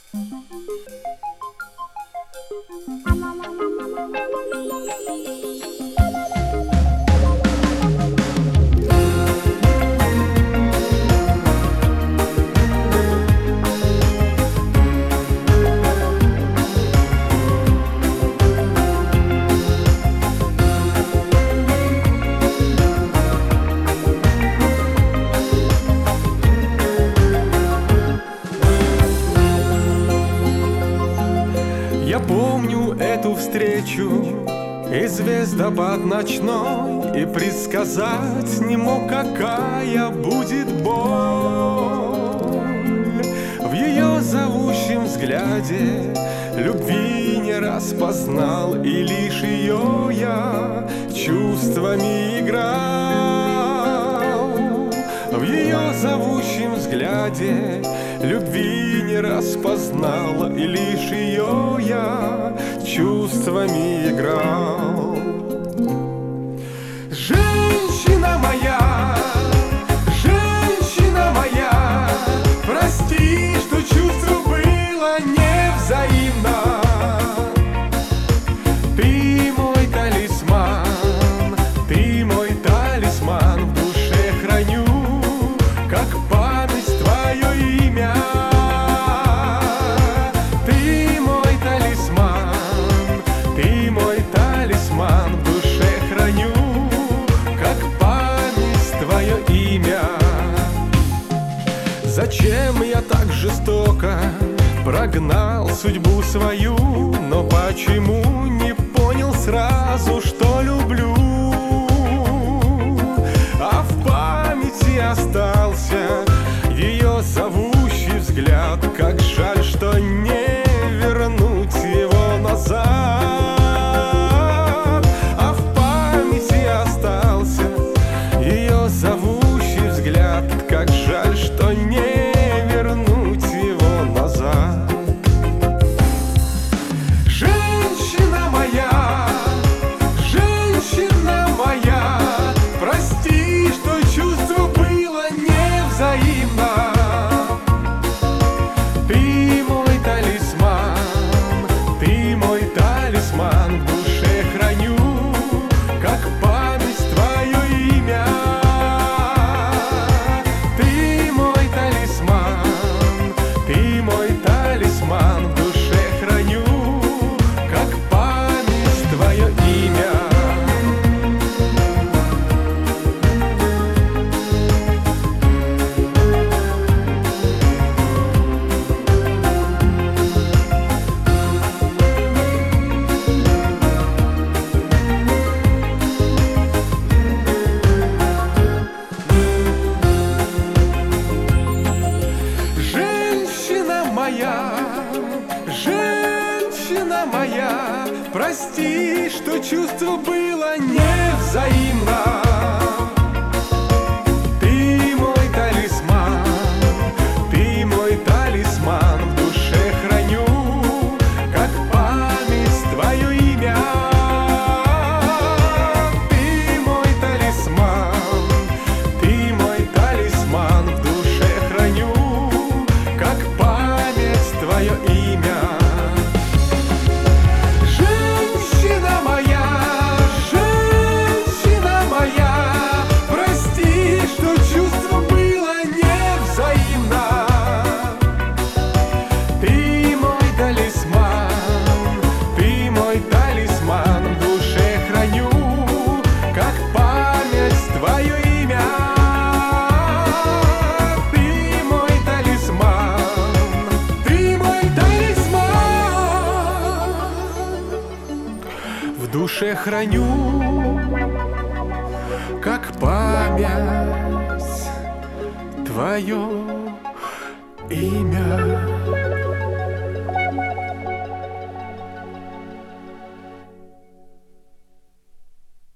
Я помню эту встречу и звездопад ночной, и предсказать не мог, какая будет боль. В ее зовущем взгляде любви не распознал, и лишь ее я чувствами играл. В ее зовущем взгляде любви не распознал, и лишь ее я чувствами играл. Женщина моя, прости, что чувство было невзаимно. Ты мой талисман, ты мой талисман, в душе храню, как память, твое имя. Ты мой талисман, ты мой талисман, в душе храню, как память, твое имя. Зачем я так жестоко прогнал судьбу свою, но почему не понял сразу, что люблю? А в памяти остался ее зовущий взгляд. Как жаль, что не вернуть его назад. А в памяти остался ее зовущий взгляд. Как жаль, что не вернуть его назад. Женщина моя, прости, что чувство было невзаимно. Ты мой талисман, в душе храню, как память, твое имя. Ты мой талисман, в душе храню, как память, твое имя. Женщина моя, прости, что чувство было невзаимно. Ты мой талисман, в душе храню, как память, твое имя. Ты мой талисман, в душе храню, как память, твое имя. Женщина моя, прости, что чувство было невзаимно. Ты мой талисман, в душе храню, как память, твое имя. Ты мой талисман, в душе храню, как память, твое имя.